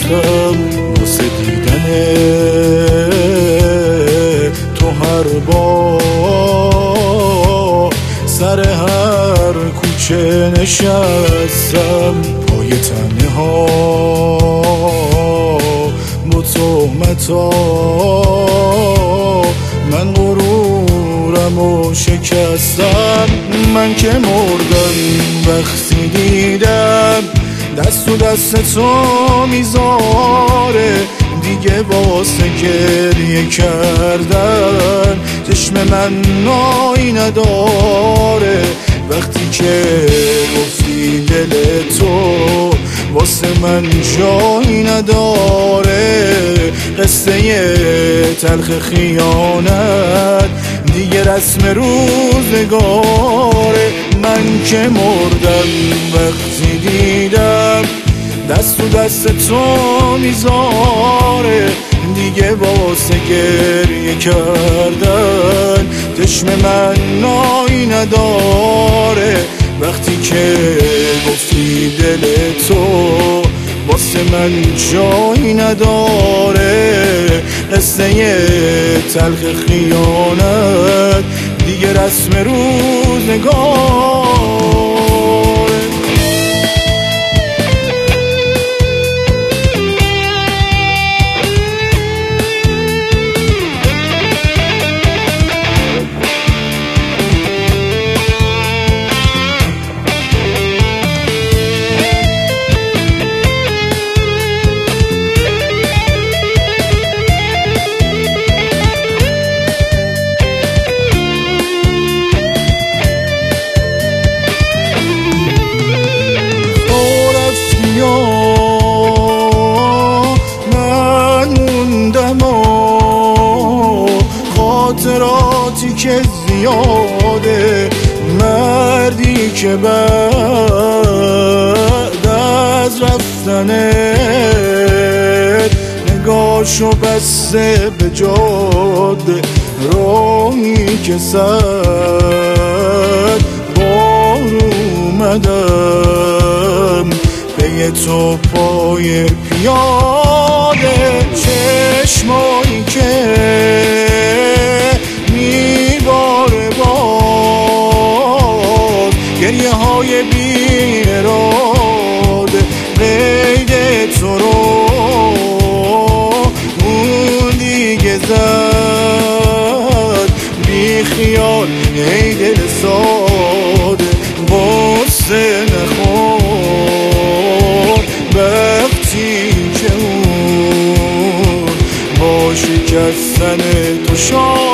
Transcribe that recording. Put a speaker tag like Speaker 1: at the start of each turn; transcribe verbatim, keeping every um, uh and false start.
Speaker 1: رفتم واسه دیدن تو هر بار، سر هر کوچه نشستم پای تنه ها با تهمتا، من غرورم و شکستم. من که مردم وقتی دیدم دست و دست تو میذاره، دیگه واسه گریه کردن چشم من نایی نداره. وقتی که گفتی دل تو واسه من جایی نداره، قصه تلخ خیانت دیگه رسم روزگاره. من که مردم وقتی دیدم دست و دست تو میذاره، دیگه واسه گریه کردن چشم من نایی نداره. وقتی که گفتی دل تو واسه من جایی نداره، قصه تلخ خیانت دیگه رسم روزگاره. خاطراتی که زیاده، مردی که بعد از رفتنت نگاهشو بسته به جاده، راهی که صد بار اومدم پی تو پای پیاده. چشمایی که میباره باز گریه های بیراده، قید تو رو اون دیگه زد بی خیال ای دل ساده. غصه نخور وقتی که اون با شکستن تو شاد